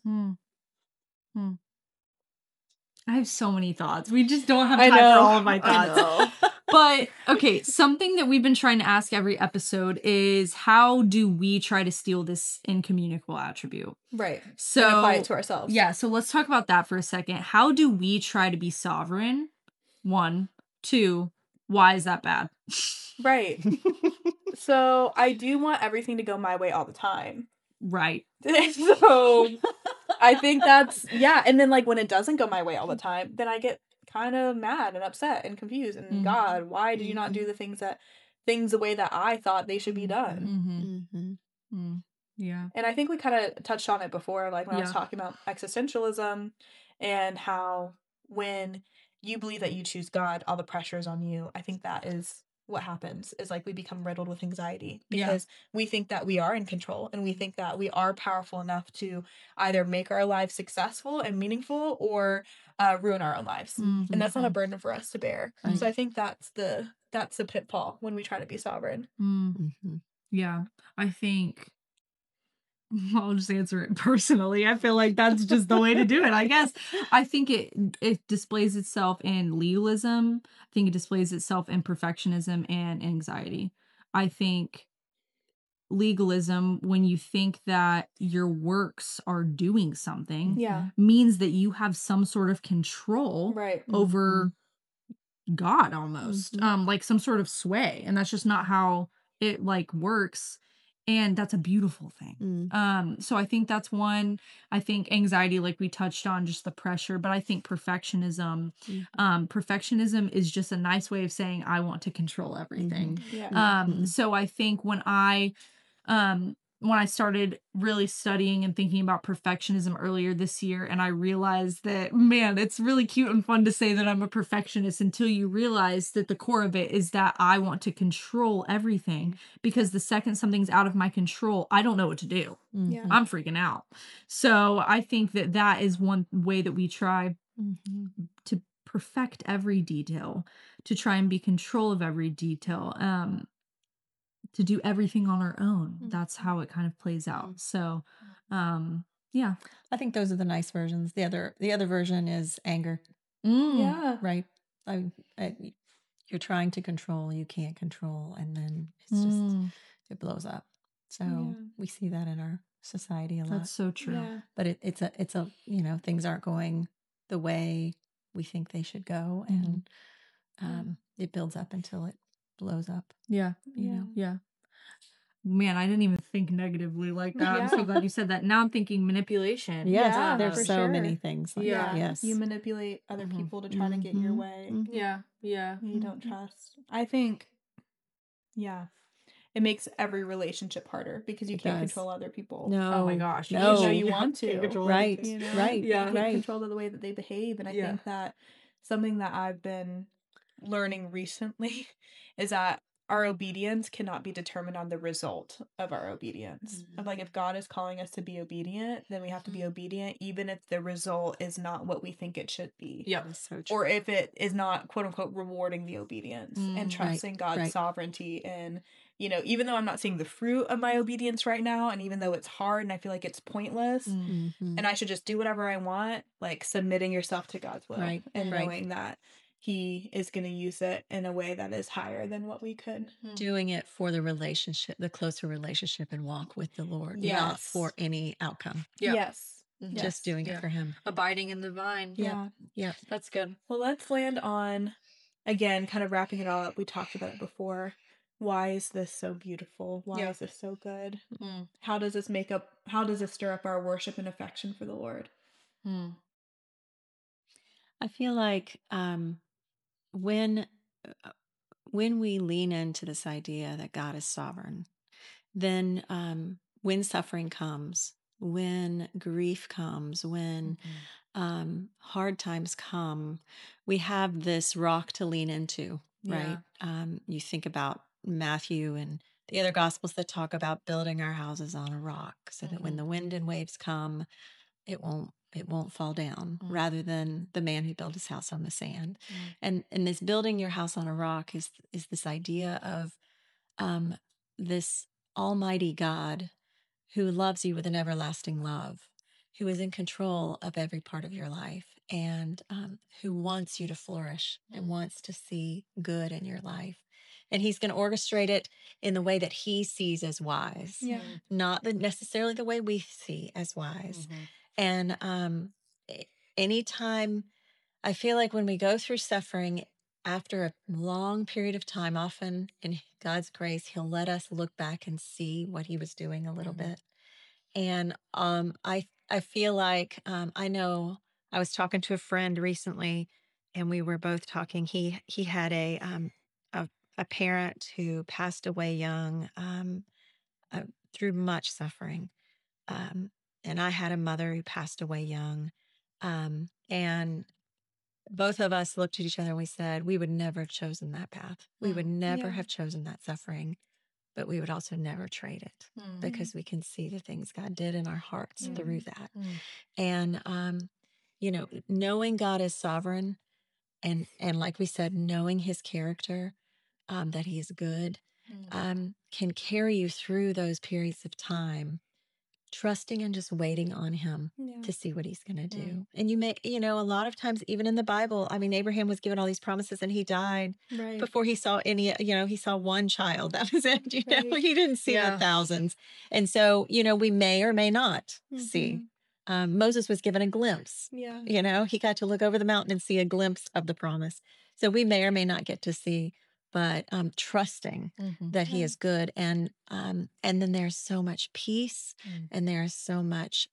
I have so many thoughts. We just don't have time for all of my thoughts. But okay, something that we've been trying to ask every episode is, how do we try to steal this incommunicable attribute? Right. So and apply it to ourselves. Yeah, so let's talk about that for a second. How do we try to be sovereign? 1, 2, why is that bad? Right. So I do want everything to go my way all the time. Right. So I think that's, and then like when it doesn't go my way all the time, then I get kind of mad and upset and confused and God, why did you not do the things the way that I thought they should be done? Yeah. And I think we kind of touched on it before, like when I was talking about existentialism and how when you believe that you choose God, all the pressure is on you. I think that is what happens, is like we become riddled with anxiety because we think that we are in control and we think that we are powerful enough to either make our lives successful and meaningful or ruin our own lives. And that's not a burden for us to bear. So I think that's the pitfall when we try to be sovereign. Yeah. I think I'll just answer it personally. I feel like that's just the way to do it, I guess. I think it displays itself in legalism. I think it displays itself in perfectionism and anxiety. I think legalism, when you think that your works are doing something, means that you have some sort of control over God almost. Like some sort of sway. And that's just not how it like works. And that's a beautiful thing. So I think that's one. I think anxiety, like we touched on, just the pressure, but I think perfectionism is just a nice way of saying I want to control everything. So I think when I started really studying and thinking about perfectionism earlier this year, and I realized that, man, it's really cute and fun to say that I'm a perfectionist until you realize that the core of it is that I want to control everything, because the second something's out of my control, I don't know what to do. I'm freaking out. So I think that is one way that we try to perfect every detail, to try and be control of every detail. To do everything on our own. That's how it kind of plays out. So, yeah. I think those are the nice versions. The other version is anger. Right. You're trying to control, you can't control, and then it's just it blows up. So we see that in our society a lot. That's so true. But it's a things aren't going the way we think they should go, and it builds up until it blows up. Yeah. Man, I didn't even think negatively like that. I'm so glad you said that. Now I'm thinking manipulation. Yes, there's so many things. Like Yeah. that. Yes. You manipulate other people to try to get your way. Yeah. You don't trust. I think, it makes every relationship harder because you can't control other people. No. Oh my gosh. No. Even though you want to. Right. Right. You can't control the way that they behave. And I think that something that I've been learning recently is that our obedience cannot be determined on the result of our obedience. Of like, if God is calling us to be obedient, then we have to be obedient, even if the result is not what we think it should be. Yeah, so true. Or if it is not, quote unquote, rewarding the obedience and trusting God's sovereignty. And, even though I'm not seeing the fruit of my obedience right now, and even though it's hard and I feel like it's pointless, and I should just do whatever I want, like submitting yourself to God's will and knowing that He is going to use it in a way that is higher than what we could. Doing it for the relationship, the closer relationship and walk with the Lord, not for any outcome. Yes. Just doing it for Him. Abiding in the vine. Yeah. That's good. Well, let's land on, again, kind of wrapping it all up. We talked about it before. Why is this so beautiful? Why is this so good? How does this stir up our worship and affection for the Lord? I feel like when when we lean into this idea that God is sovereign, then when suffering comes, when grief comes, when hard times come, we have this rock to lean into, right? You think about Matthew and the other gospels that talk about building our houses on a rock so that when the wind and waves come, it won't fall down, rather than the man who built his house on the sand. And this building your house on a rock is this idea of this almighty God who loves you with an everlasting love, who is in control of every part of your life, and who wants you to flourish and wants to see good in your life. And he's going to orchestrate it in the way that he sees as wise, not necessarily the way we see as wise. And anytime, I feel like when we go through suffering, after a long period of time, often in God's grace, he'll let us look back and see what he was doing a little bit. And I feel like I know I was talking to a friend recently, and we were both talking. He had a parent who passed away young through much suffering, and I had a mother who passed away young, and both of us looked at each other and we said we would never have chosen that path. We would never have chosen that suffering. But we would also never trade it because we can see the things God did in our hearts through that. And, knowing God is sovereign and like we said, knowing his character, that he is good, can carry you through those periods of time, trusting and just waiting on him to see what he's going to do. And a lot of times, even in the Bible, I mean, Abraham was given all these promises and he died before he saw any, he saw one child. That was it. He didn't see the thousands. And so, we may or may not see. Moses was given a glimpse. He got to look over the mountain and see a glimpse of the promise. So we may or may not get to see, but trusting that he is good. And then there's so much peace and there's so much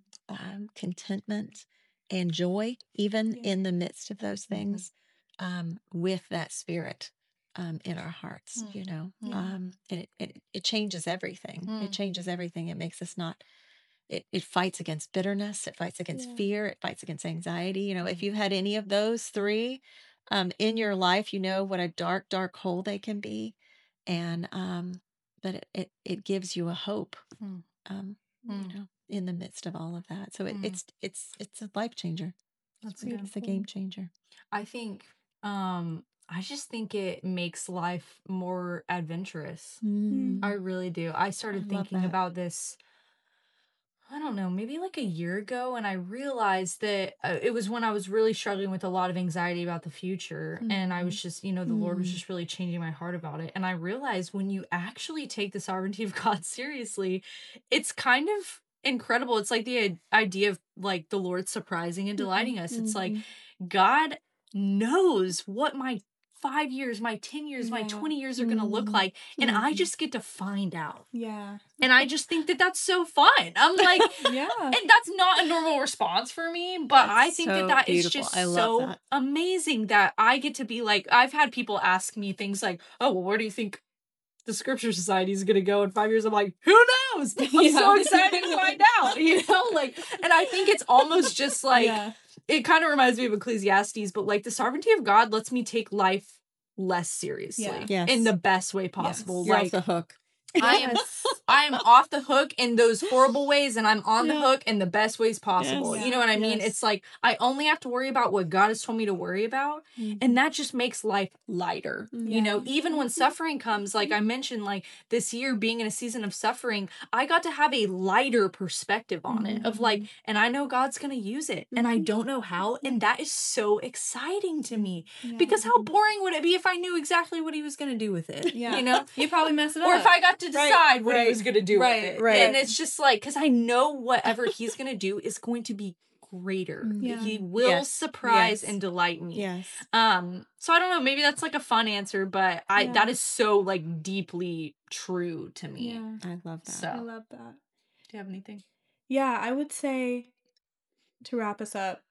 contentment and joy, even in the midst of those things, with that spirit in our hearts, and it changes everything. It changes everything. It makes us not, it fights against bitterness. It fights against fear. It fights against anxiety. If you've had any of those three in your life, what a dark, dark hole they can be. And, but it gives you a hope, in the midst of all of that. So it's a life changer. It's a game changer. I think, I just think it makes life more adventurous. I really do. I started thinking about this, I don't know, maybe like a year ago, and I realized that it was when I was really struggling with a lot of anxiety about the future, and I was just, the Lord was just really changing my heart about it. And I realized when you actually take the sovereignty of God seriously, it's kind of incredible. It's like the idea of like the Lord surprising and delighting us. It's like God knows what my 5 years, my 10 years, my 20 years are going to look like. And I just get to find out. And I just think that that's so fun. I'm like, and that's not a normal response for me, but that's I think so that is just so amazing that I get to be like, I've had people ask me things like, oh, well, where do you think the Scripture Society is going to go in 5 years? I'm like, who knows? I'm so excited to find out, and I think it's almost just like, it kind of reminds me of Ecclesiastes, but like the sovereignty of God lets me take life less seriously in the best way possible. You're off the hook. I am off the hook in those horrible ways, and I'm on the hook in the best ways possible. You know what I mean? It's like I only have to worry about what God has told me to worry about, and that just makes life lighter. Even when suffering comes, like I mentioned, like this year being in a season of suffering, I got to have a lighter perspective on it of like, and I know God's going to use it, and I don't know how, and that is so exciting to me because how boring would it be if I knew exactly what he was going to do with it? You'd probably mess it up. Or if I got to decide what he was going to do with it. And it's just like, because I know whatever he's going to do is going to be greater. He will surprise and delight me. So I don't know, maybe that's like a fun answer, but that is so like deeply true to me. I love that. So, I love that. Do you have anything? Yeah, I would say to wrap us up,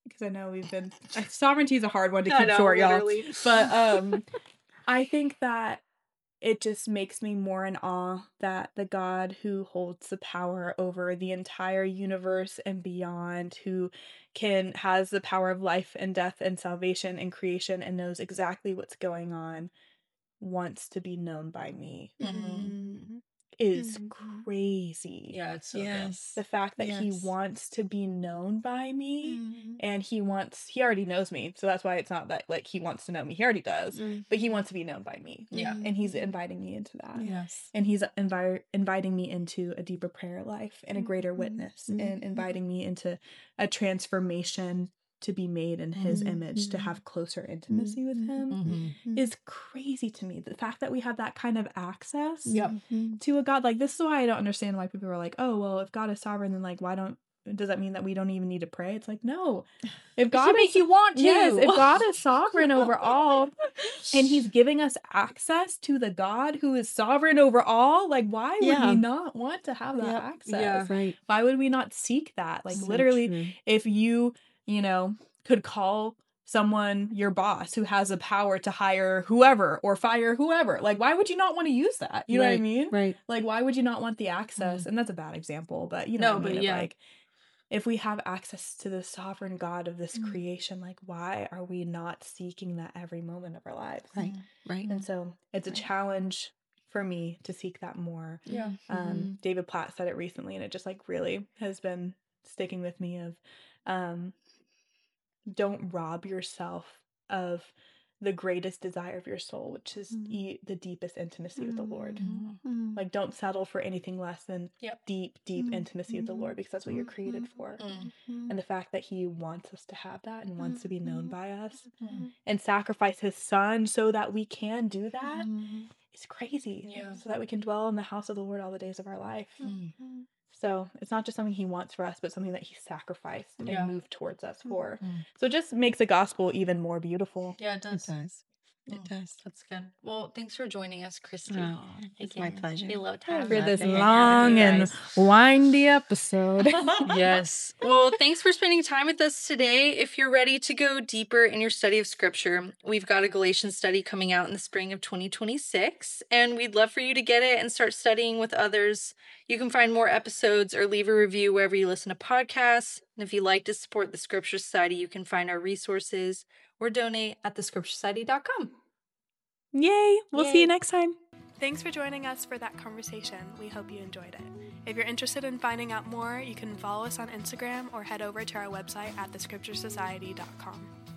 because I know we've been sovereignty is a hard one to I keep know, short, literally. y'all. But I think that it just makes me more in awe that the God who holds the power over the entire universe and beyond, who has the power of life and death and salvation and creation and knows exactly what's going on, wants to be known by me is crazy. Yeah, it's so Yes. The fact that he Yes. wants to be known by me, and he already knows me, so that's why it's not that like he wants to know me, he already does, but he wants to be known by me. Yeah. And he's inviting me into that. Yes. And he's inviting me into a deeper prayer life and a greater witness, and inviting me into a transformation to be made in his image, to have closer intimacy with him is crazy to me. The fact that we have that kind of access to a God, like, this is why I don't understand why people are like, oh, well, if God is sovereign, then like, does that mean that we don't even need to pray? It's like, no. If God make you want to. Yes, if God is sovereign over all, and he's giving us access to the God who is sovereign over all, like, why would we not want to have that access? Yeah. Right. Why would we not seek that? Like, So literally, true. if you could call someone your boss who has the power to hire whoever or fire whoever, like, why would you not want to use that? You know what I mean? Right. Like, why would you not want the access? And that's a bad example, but you know what I mean? but yeah. Like, if we have access to the sovereign God of this creation, like, why are we not seeking that every moment of our lives? Right. Right. And so it's a challenge for me to seek that more. Yeah. David Platt said it recently, and it just like really has been sticking with me of don't rob yourself of the greatest desire of your soul, which is the deepest intimacy with the Lord. Like, don't settle for anything less than deep intimacy with the Lord, because that's what you're created for. And the fact that he wants us to have that and wants to be known by us and sacrifice his son so that we can do that is crazy. Yeah. So that we can dwell in the house of the Lord all the days of our life. So it's not just something he wants for us, but something that he sacrificed and moved towards us for. So it just makes the gospel even more beautiful. Yeah, it does. It does. It does. That's good. Well, thanks for joining us, Christy. Oh, it's my pleasure. We loved having For you. this to hang out with long you and guys. windy episode. Yes. Well, thanks for spending time with us today. If you're ready to go deeper in your study of scripture, we've got a Galatians study coming out in the spring of 2026, and we'd love for you to get it and start studying with others. You can find more episodes or leave a review wherever you listen to podcasts. And if you'd like to support the Scripture Society, you can find our resources or donate at thescripturesociety.com. Yay! We'll see Yay. you next time. Thanks for joining us for that conversation. We hope you enjoyed it. If you're interested in finding out more, you can follow us on Instagram or head over to our website at thescripturesociety.com.